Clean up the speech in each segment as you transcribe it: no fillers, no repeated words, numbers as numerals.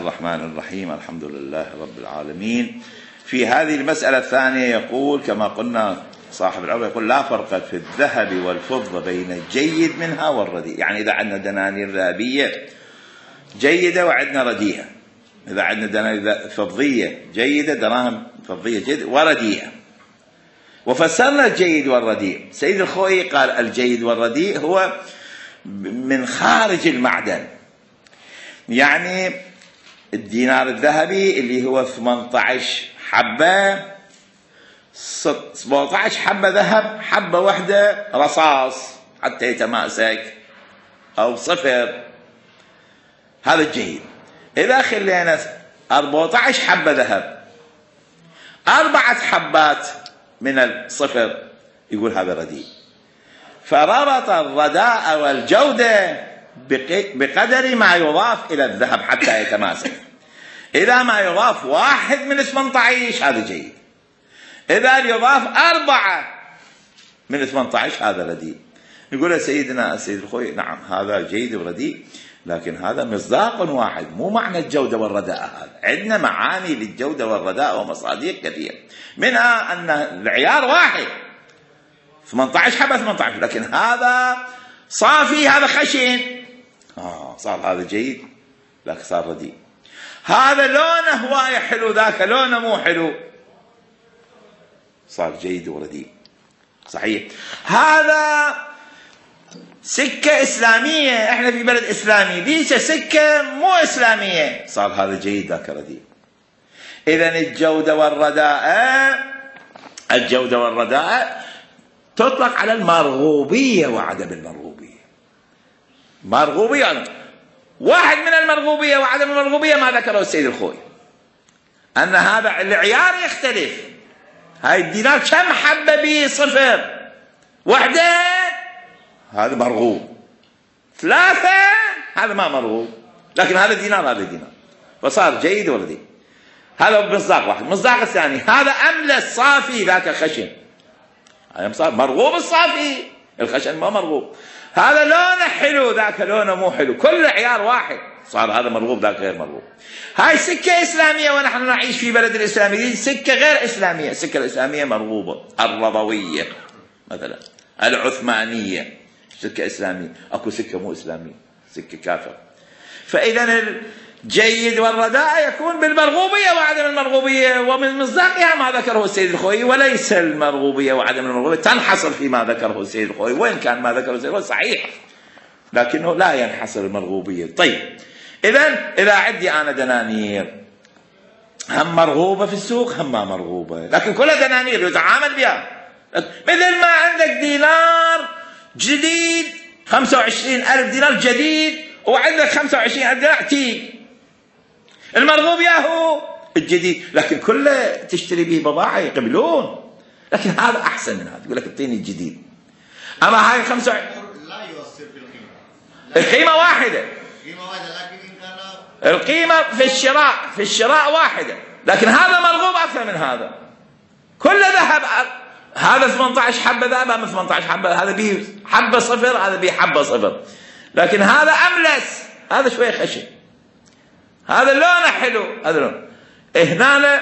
الرحمن الرحيم. الحمد لله رب العالمين. في هذه المسألة الثانية يقول كما قلنا صاحب العروة يقول لا فرق في الذهب والفضة بين الجيد منها والرديء. يعني إذا عندنا دنانير ذهبية جيدة وعندنا رديئة، إذا عندنا دنانير فضية جيدة دراهم فضية جيدة ورديئة، وفسرنا الجيد والرديء. سيد الخوئي قال الجيد والرديء هو من خارج المعدن، يعني الدينار الذهبي اللي هو 18 حبة 17 حبة ذهب، حبة واحدة رصاص حتى يتماسك أو صفر، هذا الجيد. إذا خلينا 14 حبة ذهب 4 حبات من الصفر يقول هذا رديء. فربط الرداء والجودة بقدر ما يضاف إلى الذهب حتى يتماسك. إذا ما يضاف 1 من 18 هذا جيد، إذا يضاف 4 من 18 هذا رديء. يقول سيدنا السيد الخوئي نعم هذا جيد ورديء، لكن هذا مصداق واحد، مو معنى الجودة والرداء. هذا عندنا معاني للجودة والرداء ومصادق كثيرة، منها أن العيار واحد 18 حبة 18، لكن هذا صافي هذا خشن صار هذا جيد لكن صار رديء. هذا لونه هواية حلو ذاك لونه مو حلو صار جيد ورديء. صحيح هذا سكة إسلامية، احنا في بلد إسلامي، ليش سكة مو إسلامية صار هذا جيد ذاك رديء. إذن الجودة والرداء تطلق على المرغوبية وعدم المرغوبية. مرغوبية واحد من المرغوبية وعدم المرغوبية ما ذكره السيد الخوئي أن هذا العيار يختلف. هاي الدينار كم حبة به؟ 0 1 هذا مرغوب، 3 هذا ما مرغوب، لكن هذا دينار هذا دينار، فصار جيد ورديء. هذا مصداق واحد. مصداق الثاني هذا أملس صافي ذاك خشن، هذا صار مرغوب الصافي، الخشن ما مرغوب. هذا لونه حلو ذاك لونه مو حلو، كل عيار واحد صار هذا مرغوب ذاك غير مرغوب. هاي سكة إسلامية ونحن نعيش في بلد الإسلامي، سكة غير إسلامية. السكة الإسلامية مرغوبة، الرضوية مثلا، العثمانية سكة إسلامية، أكو سكة مو إسلامية سكة كافر. فإذا الجيد والرداء يكون بالمرغوبية وعدم المرغوبية، ومن مصداقها ما ذكره السيد الخوئي، وليس المرغوبية وعدم المرغوبية تنحصر فيما ذكره السيد الخوئي، وإن كان ما ذكره السيد الخوئي صحيح لكنه لا ينحصر المرغوبية. طيب إذا عندي أنا دنانير هم مرغوبة في السوق هم ما مرغوبة، لكن كلها دنانير يتعامل بها. مثل ما عندك دينار جديد 25,000 دينار جديد، وعندك 25,000 دينار عتيق، المرغوب ياهو الجديد، لكن كله تشتري به بضاعة يقبلون، لكن هذا أحسن من هذا، يقول لك اعطيني الجديد. أما هاي 25 لا يؤثر في القيمة، القيمة واحدة، لكن القيمة في الشراء واحدة، لكن هذا مرغوب أكثر من هذا. كل ذهب، هذا 18 حبة ذهب، هذا 18 حبة، هذا به حبة صفر، هذا به حبة صفر، لكن هذا أملس، هذا شوية خشن، هذا لونه حلو، هذا لونه. هنا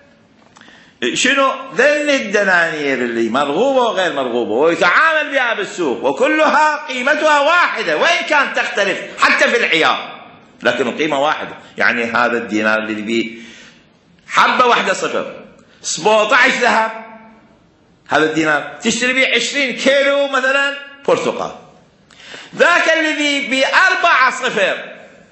شنو ذل الدنانير اللي مرغوبة وغير مرغوبة ويتعامل بها بالسوق، وكلها قيمتها واحدة وإن كان تختلف حتى في العيار، لكن القيمة واحدة. يعني هذا الدينار اللي به حبة واحدة صفر 17 ذهب، هذا الدينار تشتري به 20 كيلو مثلا برتقال. ذاك الذي ب4 صفر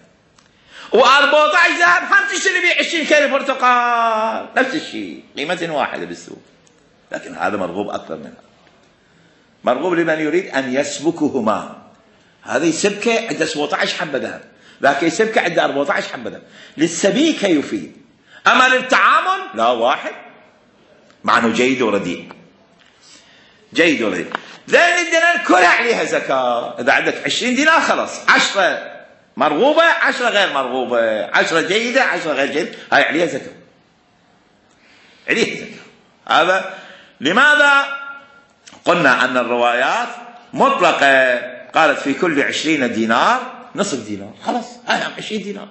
و14 ذهب هم تشتري به 20 كيلو برتقال، نفس الشيء قيمة واحدة بالسوق، لكن هذا مرغوب أكثر منها. مرغوب لمن يريد أن يسبكهما. هذه سبكة عند 17 حبة ذهب، ذاك سبكة عند 14 حبة ذهب، للسبيكة يفيد. أما للتعامل لا، واحد مع أنه جيد ورديء. جيد ورديء. ذلك الدينار كلها عليها زكاة. إذا عندك 20 دينار خلاص 10 مرغوبة 10 غير مرغوبة، 10 جيدة 10 غير جيدة، هاي عليها زكاة، عليها زكاة. هذا لماذا قلنا أن الروايات مطلقة، قالت في كل 20 دينار نصف دينار، خلاص هاي 20 دينار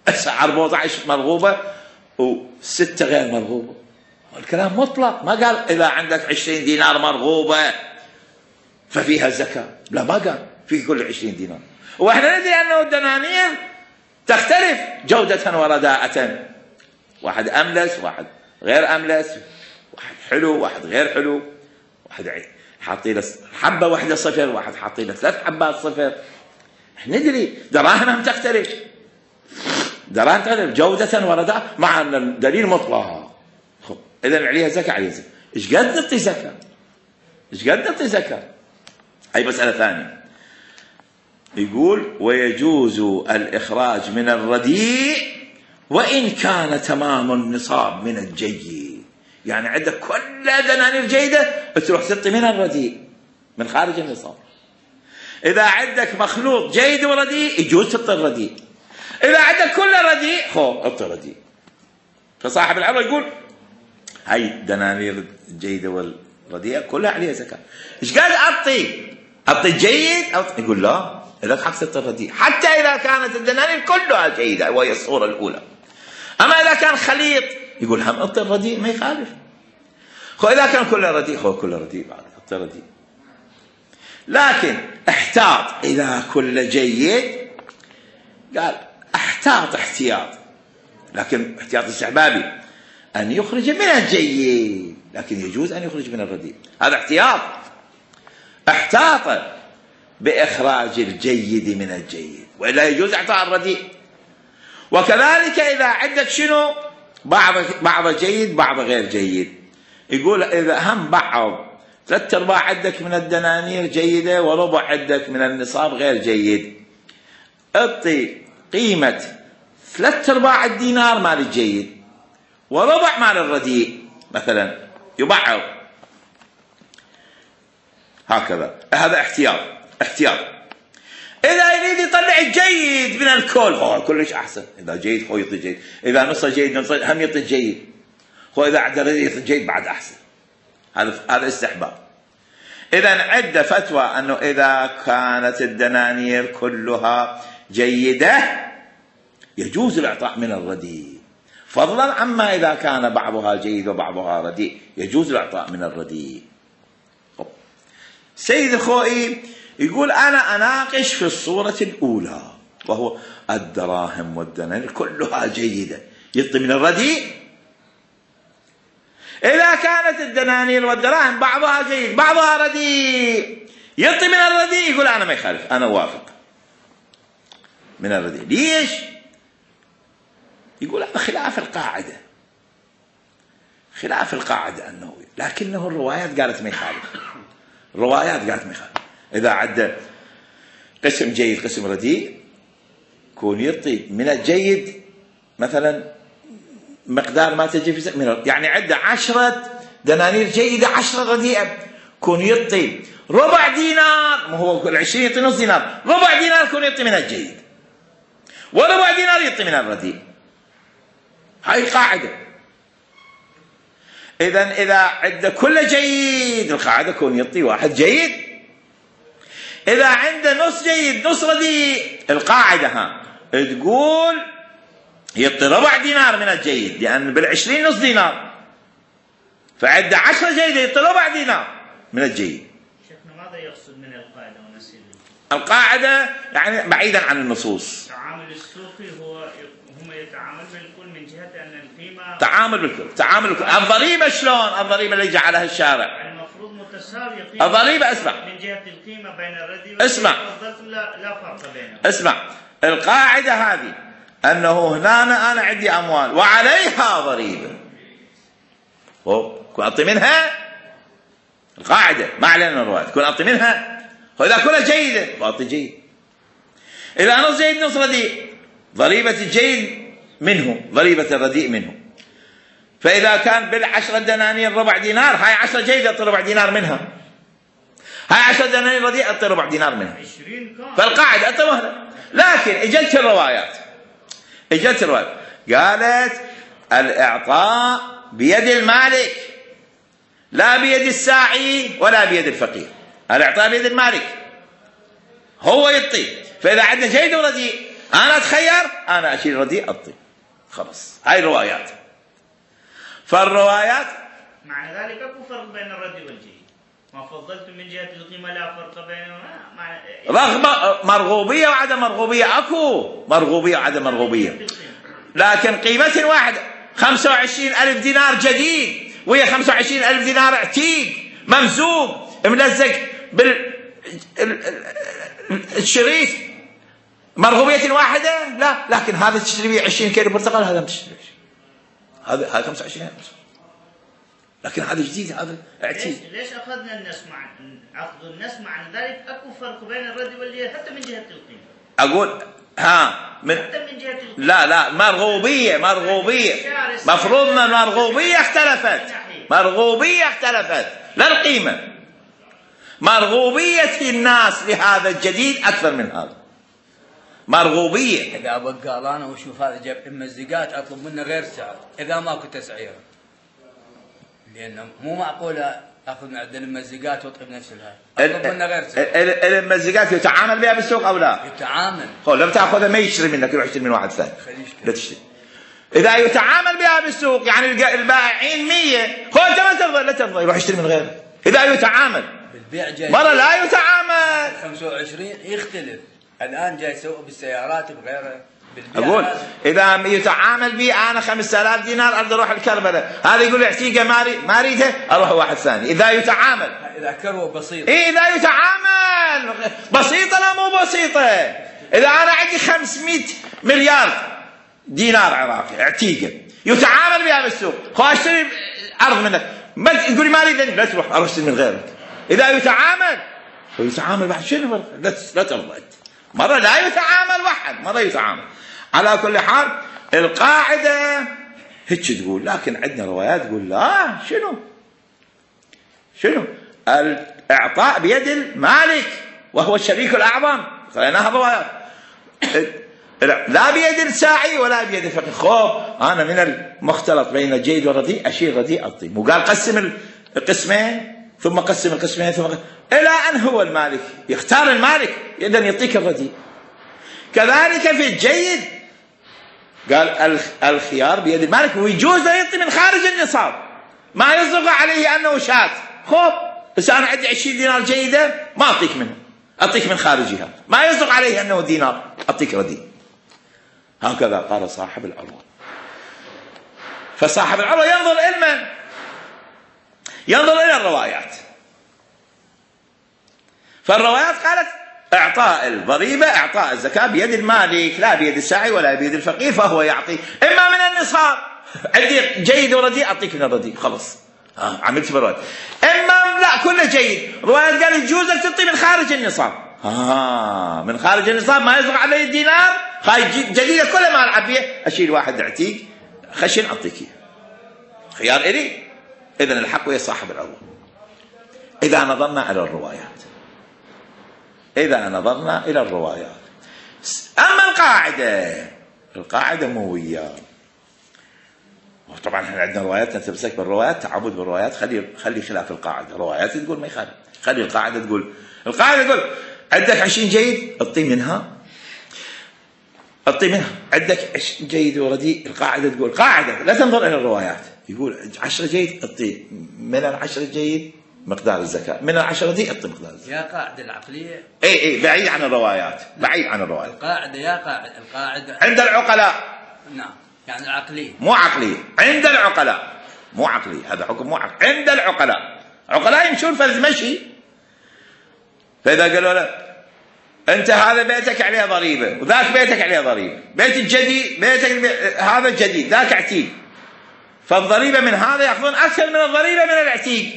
14 مرغوبة و6 غير مرغوبة. الكلام مطلق، ما قال إذا عندك 20 دينار مرغوبة ففيها الزكاة، لا ما قال في كل 20 دينار. وإحنا ندري أنه الدنانير تختلف جودة ورداءة، واحد أملس واحد غير أملس، واحد حلو واحد غير حلو، واحد حاطين له حبة واحدة صفر، واحد حاطين له 3 حبات صفر. احنا ندري دراهمهم تختلف، دراهم تختلف جودة ورداء، مع أن الدليل مطلق. إذا عليها زكاة، عليها زكاة. إيش قد نعطي زكاة؟ إيش قد نعطي زكاة؟ هاي مسألة ثانية. يقول ويجوز الإخراج من الرديء وإن كان تمام النصاب من الجيد. يعني عندك كل دنانير جيدة تروح تعطي من الرديء من خارج النصاب. إذا عندك مخلوط جيد ورديء يجوز تعطي الرديء. إذا عندك كل رديء اعطي رديء. فصاحب العروة يقول هاي الدنانير الجيدة والرديئة كلها عليها زكاة. إيش قال أعطي الجيد؟ يقول لا، إذا حق تعطي الرديء حتى إذا كانت الدنانير كلها جيدة وهي الصورة الأولى. أما إذا كان خليط يقول هم أعطي الرديء ما يخالف. إذا كان كله رديء كله رديء بعد أعطي الرديء. لكن احتاط إذا كل جيد، قال احتياط، لكن احتياط استحبابي أن يخرج من الجيد، لكن يجوز أن يخرج من الرديء. هذا احتاط بإخراج الجيد من الجيد، وإلا يجوز إعطاء الرديء. وكذلك إذا عندك شنو بعض جيد بعض غير جيد، يقول إذا هم بعض 3/4 عندك من الدنانير جيدة وربع عندك من النصاب غير جيد، اعطي قيمة 3/4 الدينار مال الجيد وربع مال الرديء مثلا، يبعض هكذا. هذا احتياط. إذا يريد يطلع الجيد من الكل كلش أحسن. إذا جيد يعطي جيد، إذا نص جيد هم يعطي الجيد، إذا عنده رديء يعطي الجيد بعد أحسن. هذا استحباب. إذا عند فتوى أنه إذا كانت الدنانير كلها جيدة يجوز الإعطاء من الرديء، فضلا عما إذا كان بعضها جيد وبعضها رديء يجوز الإعطاء من الرديء. سيد الخوئي يقول أنا أناقش في الصورة الأولى، وهو الدراهم والدنانير كلها جيدة يعطي من الرديء. إذا كانت الدنانير والدراهم بعضها جيد بعضها رديء يعطي من الرديء، يقول أنا ما يخالف، أنا وافق من الرديء. ليش؟ يقول هذا خلاف القاعدة أنه، لكنه الروايات قالت ما يخالف. إذا عد قسم جيد قسم رديء يكون يعطي من الجيد مثلا مقدار ما تجي في يعني عنده 10 دنانير جيدة 10 رديئة، كون يعطي ربع دينار، ما هو 20 يعطي نص دينار، ربع دينار كون يعطي من الجيد وربع دينار يعطي من الرديء. هاي قاعدة. إذا عنده كل جيد القاعدة كون يعطي واحد جيد. إذا عنده نص جيد نص رديء القاعدة تقول يعطي ربع دينار من الجيد، لأن بال20 نص دينار، فعنده 10 جيدة يعطي ربع دينار من الجيد. شيخنا ماذا يقصد من القاعدة ونسيل؟ القاعدة يعني بعيدا عن النصوص. التعامل السوقي هم يتعامل بالكل من جهة أن القيمة تعامل بالكل. الضريبة شلون؟ الضريبة اللي جعلها الشارع المفروض متساوية. الضريبة اسمع من جهة القيمة بين الرديء اسمع لا فرق بينهم. اسمع، القاعدة هذه أنه هنا أنا عندي أموال وعليها ضريبة، كون أعطي منها. القاعدة ما علينا الرواية، كون أعطي منها، وإذا كلها جيدة فأعطي جيد. إذا نص جيد نص رديء ضريبة الجيد منه ضريبة الرديء منه. فإذا كان بال10 دنانير ربع دينار، هاي 10 جيدة أعطي ربع دينار منها، هاي 10 دنانير رديء أعطي ربع دينار منها. فالقاعدة أعطي مهلة. لكن إجت الروايات قالت الإعطاء بيد المالك لا بيد الساعي ولا بيد الفقير. الإعطاء بيد المالك، هو يعطي. فإذا عندنا جيد ورديء أنا أتخير، أنا أشيل رديء أعطي، خلاص. هاي الروايات. فالروايات معنى ذلك اكو فرق بين الرد والجيد. ما فضلتم من جهة القيمة لا فرق بينهما. رغم مرغوبية وعدم مرغوبية، اكو مرغوبية وعدم مرغوبية، لكن قيمة واحدة. 25,000 دينار جديد وهي 25,000 دينار عتيق ممزوج ملزق بالشريف، مرغوبية واحدة لا. لكن هذا تشتري به 20 كيلو برتقال، هذا ما تشتري هذا 25، لكن هذا جديد، هذا اعتيق. ليش اخذنا الناس مع عقد الناس مع ذلك اكو فرق بين الرد والجيد حتى من جهة القيمة. اقول حتى من جهة القيمة. لا مرغوبية مفروض ان المرغوبية اختلفت لا القيمة. مرغوبية الناس لهذا الجديد اكثر من هذا. مرغوبية. اذا بقال انا وشوف هذا جاب المزقات اطلب منه غير سعر اذا ماكو تسعير، لان مو معقوله اخذ من عند المزقات واطلب نفس الهاي، اطلب منه غير سعر. المزقات يتعامل بها بالسوق او لا؟ يتعامل. لما تاخذها ما يشتري منك، يروح يشتري من واحد ثاني. لا تشتري. اذا يتعامل بها بالسوق يعني البائعين 100، انت ما ترضى، لا ترضى، يروح يشتري من غيره. اذا يتعامل بالبيع جاي مرة لا يتعامل 25 يختلف. الان جاي يسوق بالسيارات بغيره. اقول اذا يتعامل بي انا 5000 دينار اريد اروح الكربلاء، هذا يقول اعطيك ما اريدها، اروح واحد ثاني. اذا يتعامل، اذا كروه بسيط، اذا يتعامل بسيطه لا مو بسيطه. اذا انا عندي 500 مليار دينار عراقي اعتيقه يتعامل بها بالسوق، خو اشتري ارض منك، ما تقول لي ما اريد، لا تروح اروح اشتري من غيرك. اذا يتعامل بعد شنو لا ترضى. مرة لا يتعامل واحد، مرة يتعامل. على كل حال القاعدة هيك تقول، لكن عندنا روايات تقول لا. شنو الإعطاء بيد المالك وهو الشريك الأعظم، خليناها روايات. لا بيد الساعي ولا بيد الفقير. أنا من المختلط بين الجيد والرديء أشيل رديء أعطي. مو قال قسم القسمين ثم قسم القسمين ثم إلى أن هو المالك يختار، المالك إذا يعطيك الرديء. كذلك في الجيد قال الخيار بيد المالك، ويجوز له يعطي من خارج النصاب، ما يصدق عليه أنه شات. بس أنا عندي 20 دينار جيدة ما أعطيك منها، أعطيك من خارجها، ما يصدق عليه أنه دينار، أعطيك رديء. هكذا قال صاحب العروة. فصاحب العروة ينظر إلى من؟ ينظر إلى الروايات. فالروايات قالت إعطاء الضريبة، إعطاء الزكاة بيد المالك لا بيد الساعي ولا بيد الفقير، فهو يعطي إما من النصاب، عندي جيد ورديء أعطيك من الرديء، خلص عملت برواية. إما لا كله جيد، رواية قال يجوز لك تعطي من خارج النصاب. من خارج النصاب ما يصدق عليه الدينار، هاي جديدة كلها ما ألعب فيها، أشيل واحد أعطيك خشن أعطيك خيار إلي. إذن الحق ويا صاحب العروة. إذا نظرنا إلى الروايات، أما القاعدة مو وياه. طبعا احنا عندنا روايات نتمسك بالروايات، تعبد بالروايات، خلي خلاف القاعدة. روايات تقول ما يخالف، خلي القاعدة تقول عندك 20 جيد اعطي منها، عندك 20 جيد ورديء. القاعدة تقول قاعدة لا تنظر إلى الروايات، يقول 10 جيد اعطي من 10 جيد مقدار الزكاة، من 10 دي اعطي مقدار الزكاة. يا قاعدة العقلية بعيد عن الروايات، القاعدة عند العقلاء. نعم، يعني العقلية مو عقلية، عند العقلاء، مو عقلية، هذا حكم مو عقلي. عند العقلاء يمشون فرز مشي. فإذا قالوا له أنت هذا بيتك عليه ضريبة وذاك بيتك عليه ضريبة، بيت الجديد هذا الجديد ذاك عتيق، فالضريبة من هذا يأخذون أكثر من الضريبة من العتيق.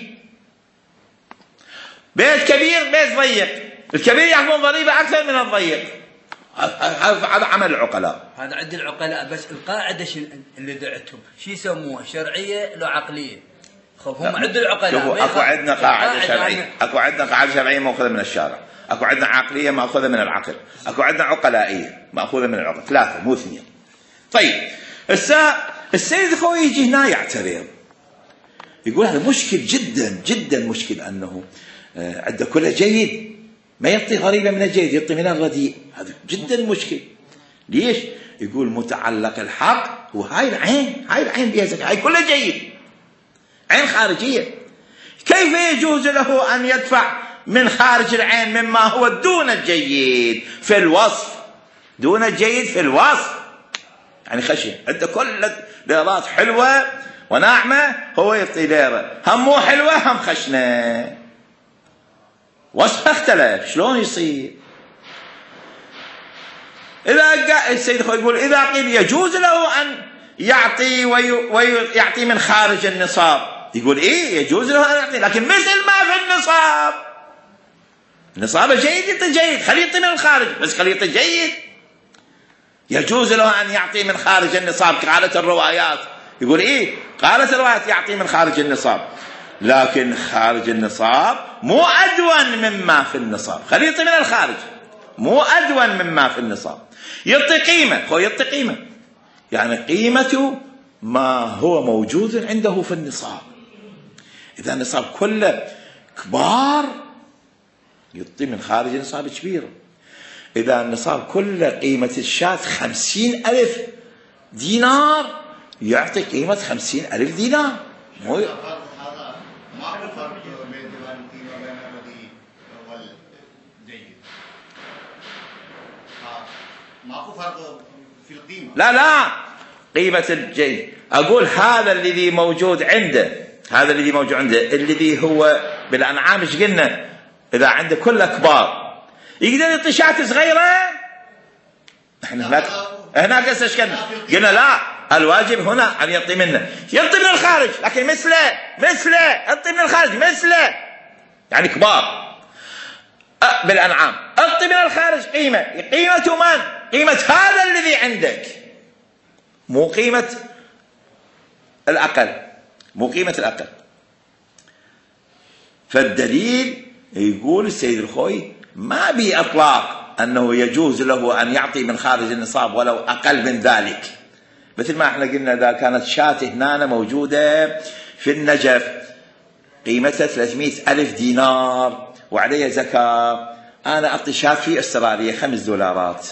بيت كبير بيت ضيق، الكبير يأخذون ضريبة أكثر من الضيق. هذا عمل العقلاء. هذا عند العقلاء. بس القاعدة اللي دعتهم شو يسموها؟ شرعية لو عقلية؟ هم عند العقلاء. اكو عندنا قاعدة شرعية، اكو عندنا قاعدة شرعية مأخوذة من الشارع، اكو عندنا عقلية مأخوذة من العقل، اكو عندنا عقلائية مأخوذة من العقل. 3 مو 2. طيب السيد خوي يجي هنا يعترض، يقول هذا مشكل جدا جدا مشكل، انه عنده كله جيد ما يعطي غريبة من الجيد، يعطي من الرديء، هذا جدا مشكل. ليش؟ يقول متعلق الحق هو هاي العين بها زكاة، هاي كلها جيد، عين خارجية. كيف يجوز له أن يدفع من خارج العين مما هو دون الجيد في الوصف، دون الجيد في الوصف؟ يعني خشية عنده كل ليرات حلوة وناعمة، هو يعطي ليرة هم مو حلوة هم خشنة، وصف اختلف، شلون يصير؟ إذا السيد الخوي يقول إذا قيل يجوز له أن يعطي ويعطي من خارج النصاب، يقول إيه يجوز له أن يعطي، لكن مثل ما في النصاب، النصاب جيد يعطي جيد، خليه يعطي من الخارج بس خليه يعطي جيد. يجوز له أن يعطي من خارج النصاب، قالت الروايات، يقول إيه قالت الروايات يعطي من خارج النصاب، لكن خارج النصاب مو أدون مما في النصاب، خليه يعطي من الخارج، مو أدون مما في النصاب. يعطي قيمة، هو يعطي قيمة، يعني قيمة ما هو موجود عنده في النصاب. إذا النصاب كله كبار يعطي من خارج النصاب كبير. إذا النصاب كله قيمة الشاة 50,000 دينار يعطي قيمة 50,000 دينار. مو هذا ما في فرق بين القيمة بين الرديء والجيد، ماكو فرق في القيمة. لا قيمة الجيد، أقول هذا الذي موجود عنده، هذا الذي موجود عنده الذي هو بالأنعام ايش قلنا؟ إذا عنده كله كبار يقدر يعطي شاة صغيرة. احنا هناك ايش قلنا لا، الواجب هنا أن يعطي منه، يعطي من الخارج لكن مثله يعطي من الخارج مثله، يعني كبار بالأنعام، اعطي من الخارج قيمة من؟ قيمة هذا الذي عندك، مو قيمة الأقل، مو قيمة الأقل. فالدليل يقول السيد الخوي ما بي أطلاق أنه يجوز له أن يعطي من خارج النصاب ولو أقل من ذلك. مثل ما احنا قلنا إذا كانت شاة هنا موجودة في النجف قيمتها 300,000 دينار وعليها زكاة، أنا أعطي شاة في أستراليا $5،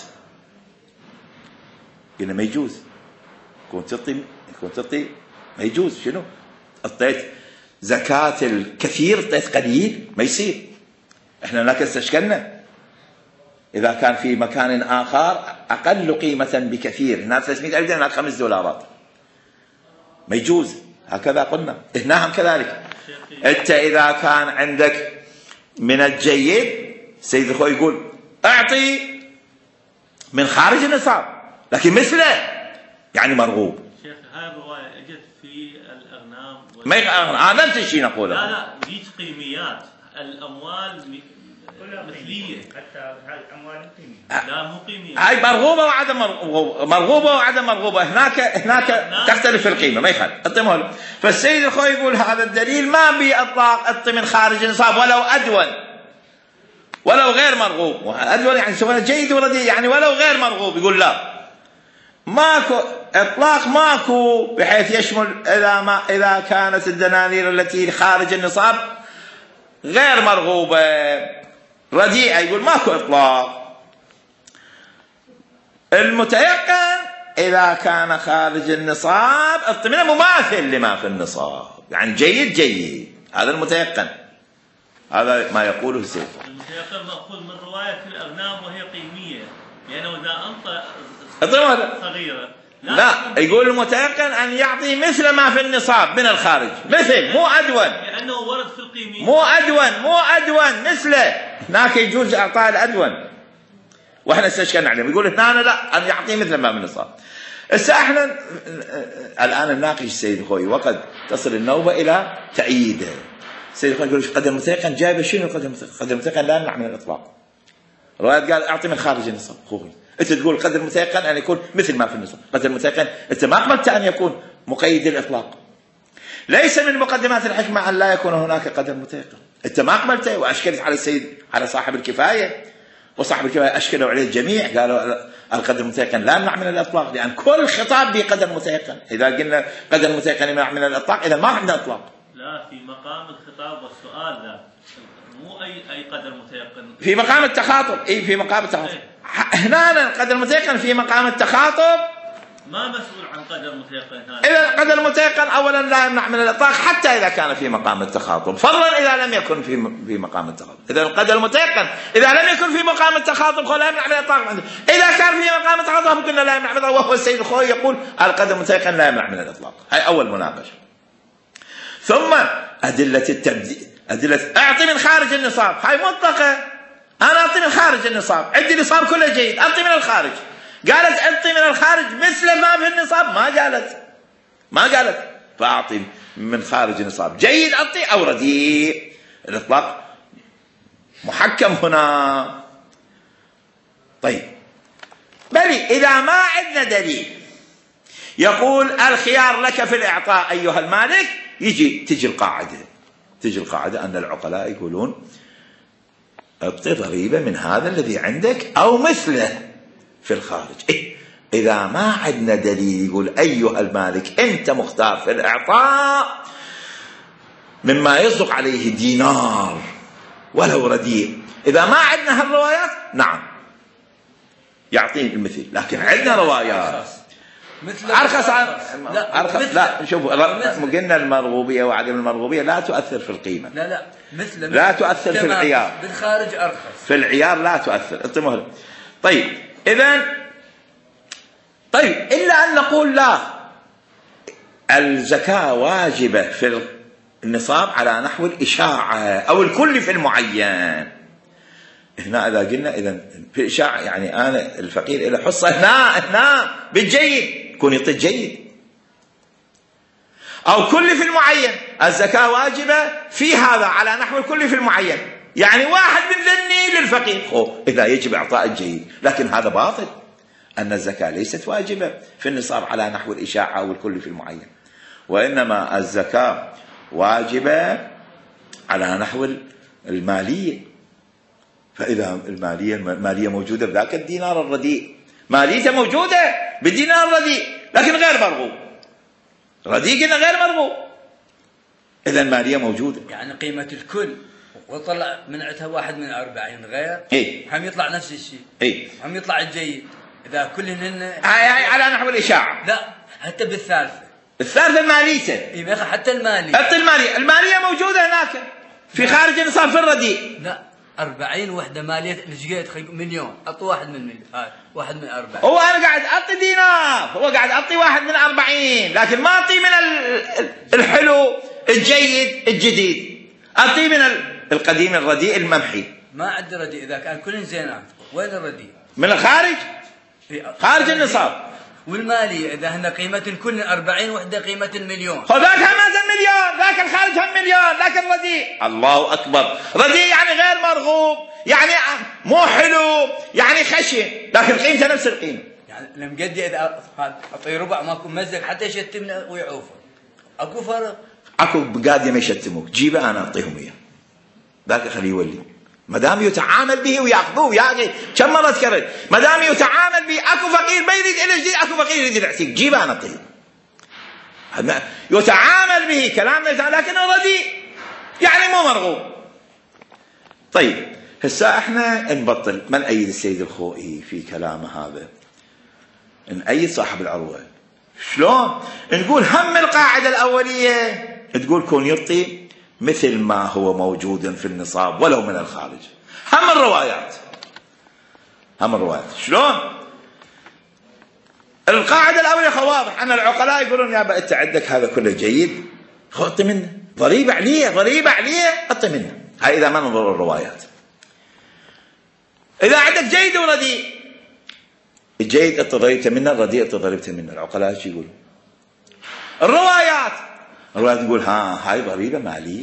قلنا ما يجوز. كنت تعطي ما يجوز. شنو؟ أعطيت زكاة الكثير أعطيت قليل، ما يصير. احنا هناك استشكلنا إذا كان في مكان آخر أقل قيمة بكثير، هنا 300,000 هناك $5، ما يجوز. هكذا قلنا هنا هم كذلك. أنت إذا كان عندك من الجيد سيد الخوي يقول أعطي من خارج النصاب لكن مثله، يعني مرغوب. شيخ هاي الرواية اجت في الأغنام ما هذا نفس الشيء نقوله. لا هيك قيميات الأموال مثلية، حتى هاي الأموال قيمية. لا مو قيمية، هاي مرغوبة وعدم مرغوبة، هناك تختلف القيمة، ما يخالف اعطيهم له. فالسيد الخوي يقول هذا الدليل ما بإطلاق اعطي من خارج النصاب ولو أدون ولو غير مرغوب. أدون يعني سواء جيد ورديء، يعني ولو غير مرغوب. يقول لا، ماكو اطلاق، ماكو بحيث يشمل اذا كانت الدنانير التي خارج النصاب غير مرغوبه رديئه، يقول ماكو اطلاق. المتيقن اذا كان خارج النصاب اطمئنان مماثل لما في النصاب، يعني جيد، هذا المتيقن، هذا ما يقوله السيد. المتيقن مأخوذ من رواية الأغنام وهي قيمية، لأنه إذا أنطى صغيرة لا يقول المتيقن أن يعطي مثل ما في النصاب من الخارج، مثل مو أدون، لأنه ورد في القيمية، مو أدون مثله. هناك يجوز إعطاء الأدون وإحنا استشكلنا عليه. يقول هنا لا، أن يعطي مثل ما في النصاب. احنا الآن نناقش السيد الخوي وقد تصل النوبة إلى تأييده. السيد الخوي يقول قدر المتيقن جايبه شنو؟ قدر المتيقن لا نمنع من الإطلاق. الرواية قال أعطي من خارج النصاب. خوي أنت تقول قدر المتيقن أن يكون مثل ما في النصاب، قدر المتيقن أنت ما قبلت أن يكون مقيد الإطلاق. ليس من مقدمات الحكمة أن لا يكون هناك قدر متيقن، أنت ما قبلته وأشكلت على السيد على صاحب الكفاية، وصاحب الكفاية أشكلوا عليه الجميع، قالوا القدر المتيقن لا يمنع من الإطلاق، لأن كل خطاب بقدر متيقن. إذا قلنا قدر متيقن يمنع من الإطلاق إذا ما عندنا إطلاق. لا في مقام الخطاب والسؤال، لا مو اي قدر متيقن في مقام التخاطب. اي في مقام التخاطب. هنا القدر المتيقن في مقام التخاطب ما مسؤول عن قدر متيقن هذا. إذا القدر المتيقن أولا لا يمنع من الإطلاق حتى إذا كان في مقام التخاطب، فضلا إذا لم يكن في مقام التخاطب. إذا القدر المتيقن إذا لم يكن في مقام التخاطب لا يمنع من الإطلاق. إذا كان في مقام التخاطب قلنا لا يمنع من الإطلاق، وهو السيد الخوئي يقول القدر المتيقن لا يمنع من الإطلاق. هاي أول مناقشة. ثم أدلة التبديل، أدلة أعطي من خارج النصاب، هاي مطلقة. أنا أعطي من خارج النصاب، عندي نصاب كله جيد، أعطي من الخارج. قالت أعطي من الخارج مثل ما في النصاب، ما قالت فأعطي من خارج النصاب جيد أعطي أو رديء. الإطلاق محكم هنا. طيب بلي إذا ما عندنا دليل يقول الخيار لك في الإعطاء أيها المالك، تجي القاعدة أن العقلاء يقولون اعطي ضريبة من هذا الذي عندك أو مثله في الخارج. إذا ما عندنا دليل يقول أيها المالك أنت مختار في الإعطاء مما يصدق عليه دينار ولو رديء، إذا ما عندنا هالروايات نعم يعطيه المثل. لكن عندنا روايات أرخص لا شوفوا قلنا المرغوبية وعدم المرغوبية لا تؤثر في القيمة. لا تؤثر في العيار. بالخارج أرخص، في العيار لا تؤثر. طيب إلا أن نقول لا، الزكاة واجبة في النصاب على نحو الإشاعة أو الكل في المعين. هنا إذا قلنا إذا في الإشاعة يعني أنا الفقير إلى حصة هنا بالجيد يكون يعطي الجيد، أو كل في المعين. الزكاة واجبة في هذا على نحو الكل في المعين، يعني واحد من ذني للفقير إذا يجب إعطاء الجيد. لكن هذا باطل، أن الزكاة ليست واجبة في النصاب على نحو الإشاعة أو الكل في المعين، وإنما الزكاة واجبة على نحو المالية. فإذا المالية موجودة بذاك الدينار الرديء، ماليته موجودة بالدينار الرديء لكن غير مرغوب، رديء قلنا غير مرغوب، إذا المالية موجودة. يعني قيمة الكل وطلع من عندها 1 من 40 غير هم يطلع نفس الشيء. هم يطلع الجيد إذا كلهن هاي على نحو الإشاعة. لا حتى بالثالثة ماليته حتى المالية موجودة هناك في خارج النصاب في الرديء. لا 40 وحدة مالية لجيت مليون، أعطي 1 من مليون، 1 من 40. هو أنا قاعد أعطي دينار، هو قاعد أعطي 1 من 40، لكن ما أعطي من الحلو الجيد الجديد، أعطي من القديم الرديء الممحي. ما عندي رديء إذا كان كل زينات. وين الرديء؟ من الخارج، خارج النصاب. والمالية إذا هن قيمة الكل 40 وحدة قيمة المليون، ذاك هم مليون، ذاك الخارج هم مليون، ذاك الرديء. الله أكبر، رديء يعني غير مرغوب، يعني مو حلو، يعني خشن، لكن قيمته نفس القيمة. يعني المقدي إذا أعطي ربع ماكو مزق حتى يشتمنا ويعوفه، أكو فرق. أكو بقادية ما يشتموك، جيبه أنا أعطيهم إياه، ذاك خليه يولي، ما دام يتعامل به وياخذوه. يا اخي كم مره تكرر، ما دام يتعامل به، اكو فقير ما يريد الى جديد، اكو فقير يريد يعطيك، جيبه انا اعطيه. يتعامل به كلام لكن رديء يعني مو مرغوب. طيب هسه احنا نبطل، ما نأيد السيد الخوئي في كلامه هذا، نأيد صاحب العروة. شلون؟ نقول هم القاعده الاوليه تقول كون يعطي مثل ما هو موجود في النصاب ولو من الخارج. هم الروايات شلون؟ القاعدة الأولى واضح أن العقلاء يقولون يا أنت عندك هذا كله جيد، أعطي منه ضريبة عليه أعطي منه. هاي إذا ما ننظر الروايات. إذا عندك جيد ورديء، الجيد أعطي ضريبته منه، الرديء أعطي ضريبته منه. العقلاء ايش يقولون؟ الروايات تقول هاي ضريبة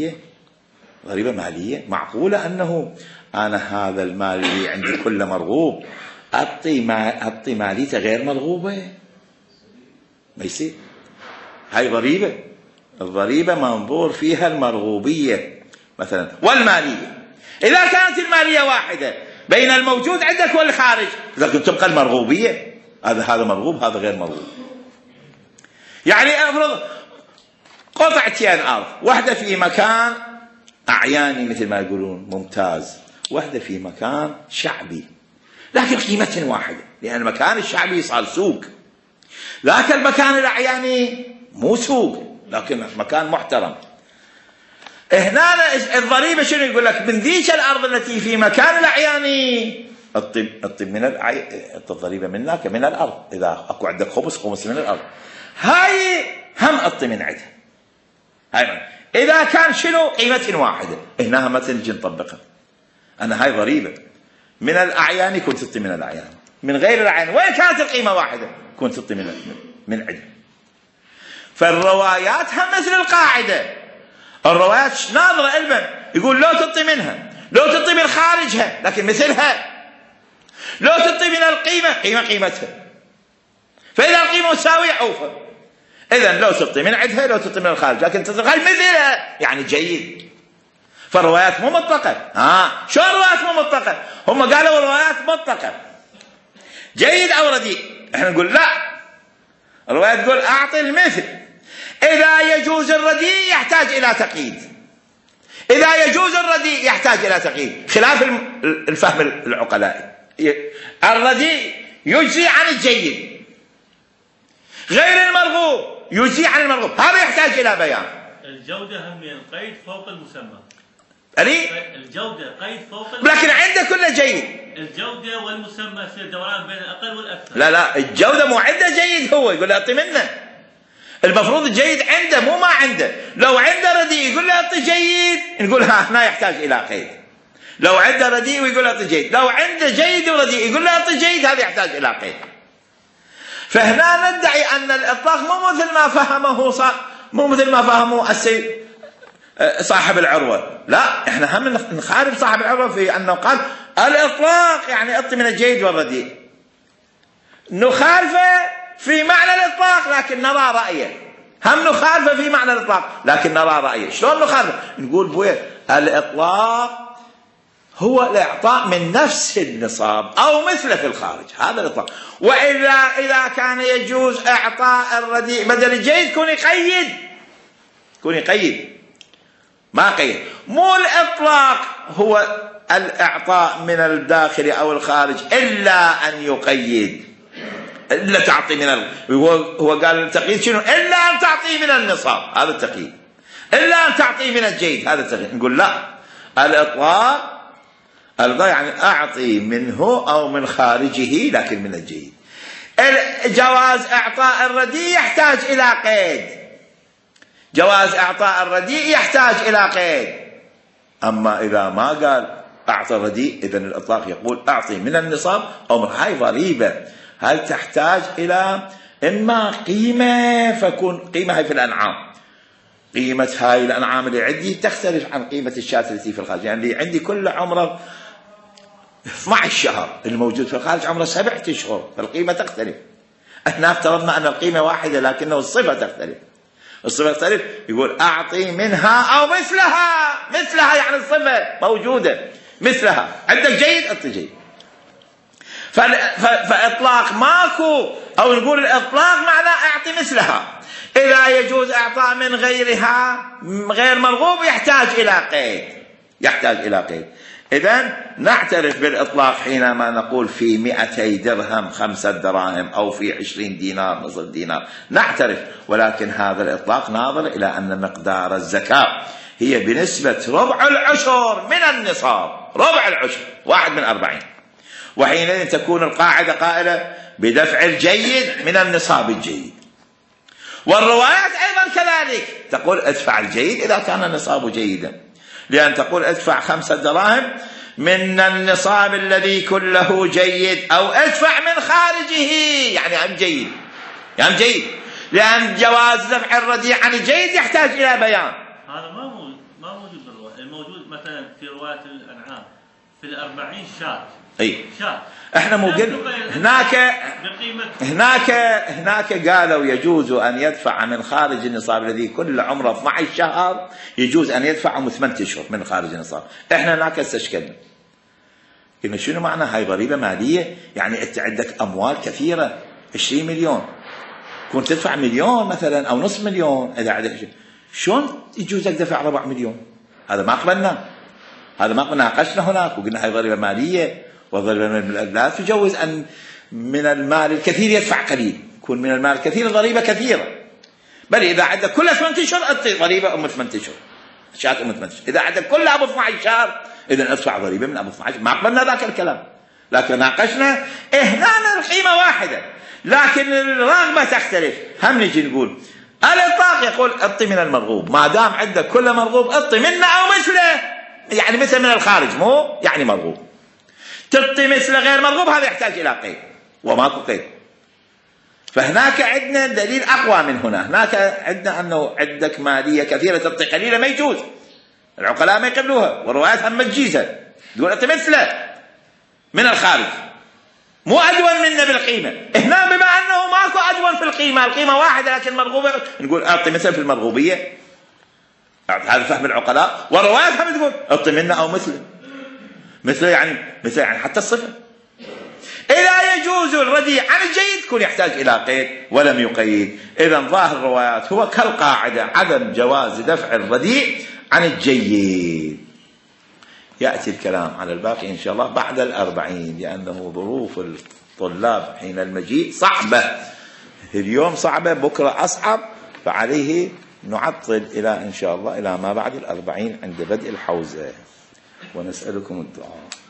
مالية، معقولة أنه أنا هذا المال اللي عندي كله مرغوب أعطي ماليته غير مرغوبة؟ ما يصير. هاي الضريبة منظور فيها المرغوبية مثلا والمالية. إذا كانت المالية واحدة بين الموجود عندك والخارج، لكن تبقى المرغوبية، هذا مرغوب هذا غير مرغوب. يعني افرض قطعتين أرض، واحدة في مكان أعياني مثل ما يقولون ممتاز، وحدة في مكان شعبي لكن قيمة واحدة، لأن المكان الشعبي صار سوق، لكن المكان الأعياني مو سوق لكن مكان محترم. هنا الضريبة شنو يقول لك؟ من ذيك الأرض التي في مكان الأعياني الطب من الضريبة منك من الأرض، إذا أكو عندك خمس من الأرض، هاي هم الطب من عندها. هاي إذا كان شنو قيمة واحدة، هنا مثل نجي نطبقها. أنا هاي ضريبة من الأعيان كنت الطب من الأعيان، من غير الأعيان وين كانت القيمة واحدة كنت الطب من عندها. فالروايات هم مثل القاعدة، الروايات ناظرة إلبا، يقول لو تعطي منها، لو تعطي من خارجها لكن مثلها، لو تعطي من القيمة قيمتها، فإذا القيمة مساوية عوفة. إذن لو تعطي من عندها لو تعطي من الخارج لكن تعطي مثلها يعني جيد. فالروايات مو مطلقة. شو الروايات مو مطلقة؟ هم قالوا الروايات مطلقة جيد أو رديء، احنا نقول لا، الروايات تقول أعطي المثل. إذا يجوز الرديء يحتاج إلى تقييد، إذا يجوز الرديء يحتاج إلى تقييد، خلاف الفهم العقلاء. الرديء يجزي عن الجيد، غير المرغوب يجزي عن المرغوب، هذا يحتاج إلى بيان. الجودة هم القيد فوق المسمى. الجودة قيد فوق لكن عنده كله جيد. الجودة والمسمى يصير دوران بين الأقل والأكثر. لا الجودة مو عنده جيد، هو يقول له أعطي منه. المفروض الجيد عنده مو ما عنده. لو عنده رديء يقول له أعطي جيد، نقول هنا يحتاج إلى قيد. لو عنده رديء ويقول له أعطي جيد، لو عنده جيد ورديء يقول له أعطي جيد، هذا يحتاج إلى قيد. فهنا ندعي أن الإطلاق مو مثل ما فهموا السيد صاحب العروة. لا، احنا هم نخالف صاحب العروة في أنه قال الإطلاق يعني أعطي من الجيد والرديء، نخالفه في معنى الإطلاق لكن نرى رأيه. هم نخالفه في معنى الإطلاق لكن نرى رأيه. شلون نخالفه؟ نقول بويه الإطلاق هو الإعطاء من نفس النصاب أو مثله في الخارج، هذا الإطلاق. وإذا كان يجوز إعطاء الرديء بدل الجيد كون يقيد ما قيد. مو الإطلاق هو الإعطاء من الداخل أو الخارج إلا أن يقيد، إلا تعطي من هو قال التقييد شنو؟ إلا أن تعطي من النصاب، هذا التقييد. إلا أن تعطي من الجيد، هذا التقييد. نقول لا، الإطلاق يعني أعطي منه أو من خارجه لكن من الجيد. جواز إعطاء الرديء يحتاج إلى قيد، جواز إعطاء الرديء يحتاج إلى قيد. أما إذا ما قال أعطى الرديء، إذن الإطلاق يقول أعطي من النصاب أو من هاي ضريبة. هل تحتاج إلى إما قيمة، فكون قيمة هاي في الأنعام، قيمة هاي الأنعام اللي عندي تختلف عن قيمة الشاة التي في الخارج. يعني اللي عندي كل عمره 12 شهر، الموجود في الخارج عمره 7 أشهر، فالقيمة تختلف. احنا افترضنا أن القيمة واحدة لكنه الصفة تختلف. الصفة تختلف، يقول أعطي منها أو مثلها يعني الصفة موجودة مثلها، عندك جيد أعطي جيد. فإطلاق ماكو، أو نقول الإطلاق معناه أعطي مثلها. إذا يجوز إعطاء من غيرها غير مرغوب يحتاج إلى قيد. إذن نعترف بالإطلاق حينما نقول في 200 درهم 5 دراهم أو في 20 دينار نصف دينار، نعترف. ولكن هذا الإطلاق ناظر إلى أن مقدار الزكاة هي بنسبة ربع العشر من النصاب، ربع العشر 1 من 40. وحينئذ تكون القاعدة قائلة بدفع الجيد من النصاب الجيد. والروايات أيضا كذلك تقول ادفع الجيد إذا كان النصاب جيدا، لأن تقول ادفع 5 دراهم من النصاب الذي كله جيد، أو ادفع من خارجه يعني عن جيد، لأن جواز دفع الرديء عن الجيد يحتاج إلى بيان. هذا ما موجود بالرواية. الموجود مثلا في رواية الأنعام في 40 شاة. شاة. احنا مو هناك قالوا يجوز أن يدفع من خارج النصاب الذي كل عمره 12 شهر، يجوز أن يدفع 8 أشهر من خارج النصاب. احنا هناك استشكلنا، قلنا شنو معنى هاي ضريبة مالية؟ يعني انت عندك أموال كثيرة 20 مليون، كنت تدفع 1 مليون مثلا أو نصف مليون، إذا عندك شلون يجوز لك دفع 4 مليون؟ هذا ما قبلنا، هذا ما قلنا، ناقشنا هناك وقلنا هاي ضريبة مالية، وضريبة لا تجوز أن من المال الكثير يدفع قليل، يكون من المال الكثير ضريبة كثيرة، بل إذا عندك كل 8 أشهر أعطي ضريبة أم 8 أشهر، شات أم 8 أشهر، إذا عندك كل أبو 12 شهر إذا أدفع ضريبة من أبو 12، ما قبلنا ذاك الكلام، لكن ناقشنا هنا القيمة واحدة لكن الرغبة تختلف. هم نجي نقول الإطلاق يقول أعطي من المرغوب، ما دام عندك كل مرغوب أعطي منه أو مثله، يعني مثل من الخارج مو يعني مرغوب. تعطي مثل غير مرغوب هذا يحتاج إلى قيد وماكو قيد. فهناك عندنا دليل أقوى من هنا، هناك عندنا أنه عندك مالية كثيرة تعطي قليلة ما يجوز، العقلاء ما يقبلوها، والروايات هم تجيزها تقول أعطي مثله من الخارج مو أدون منا بالقيمة. هنا بما أنه ماكو أدون في القيمة، القيمة واحدة لكن مرغوبة، نقول أعطي مثل في المرغوبية، هذا فهم العقلاء، والروايات هم تقول أعطي منه أو مثله يعني حتى الصفة. إذا يجوز الرديء عن الجيد يكون يحتاج إلى قيد ولم يقيد. إذا ظاهر الروايات هو كالقاعدة عدم جواز دفع الرديء عن الجيد. يأتي الكلام على الباقي إن شاء الله بعد 40 لأنه ظروف الطلاب حين المجيء صعبة، اليوم صعبة بكرة أصعب، فعليه نعطل إلى إن شاء الله إلى ما بعد 40 عند بدء الحوزة، ونسألكم الدعاء.